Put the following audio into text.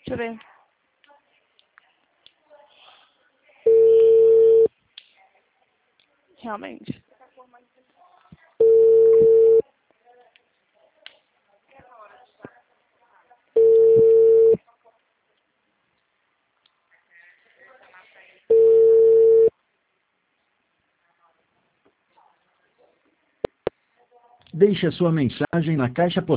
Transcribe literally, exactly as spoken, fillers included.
Deixa eu ver. Realmente. Deixe a sua mensagem na caixa postal.